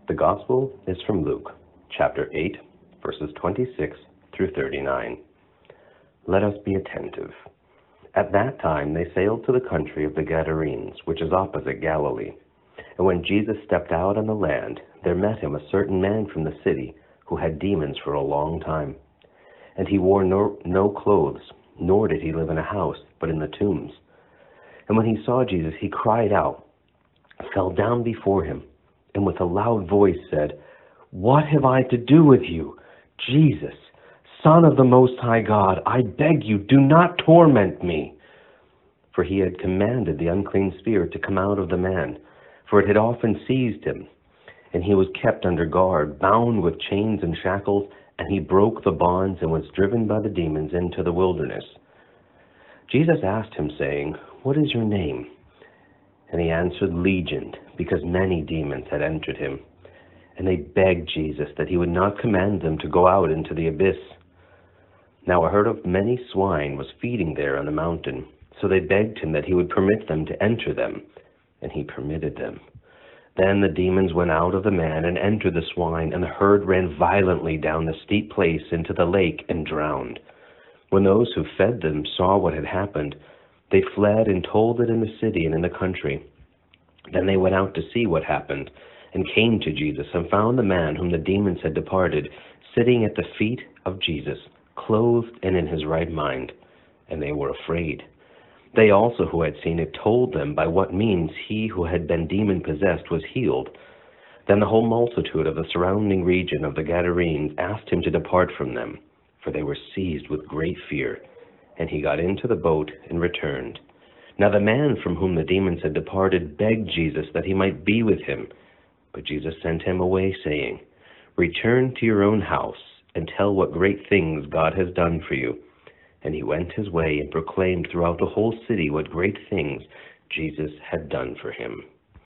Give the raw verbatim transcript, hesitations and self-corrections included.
The Gospel is from Luke, chapter eight, verses twenty-six through thirty-nine. Let us be attentive. At that time they sailed to the country of the Gadarenes, which is opposite Galilee. And when Jesus stepped out on the land, there met him a certain man from the city who had demons for a long time. And he wore no, no clothes, nor did he live in a house, but in the tombs. And when he saw Jesus, he cried out, fell down before him, and with a loud voice said, "What have I to do with you, Jesus, Son of the Most High God? I beg you, do not torment me." For he had commanded the unclean spirit to come out of the man, for it had often seized him. And he was kept under guard, bound with chains and shackles, and he broke the bonds and was driven by the demons into the wilderness. Jesus asked him, saying, "What is your name?" And he answered, "Legion," because many demons had entered him. And they begged Jesus that he would not command them to go out into the abyss. Now a herd of many swine was feeding there on the mountain, so they begged him that he would permit them to enter them, and he permitted them. Then the demons went out of the man and entered the swine, and the herd ran violently down the steep place into the lake and drowned. When those who fed them saw what had happened, they fled and told it in the city and in the country. Then they went out to see what happened, and came to Jesus, and found the man whom the demons had departed, sitting at the feet of Jesus, clothed and in his right mind, and they were afraid. They also who had seen it told them by what means he who had been demon-possessed was healed. Then the whole multitude of the surrounding region of the Gadarenes asked him to depart from them, for they were seized with great fear. And he got into the boat and returned. Now the man from whom the demons had departed begged Jesus that he might be with him. But Jesus sent him away, saying, "Return to your own house, and tell what great things God has done for you." And he went his way and proclaimed throughout the whole city what great things Jesus had done for him.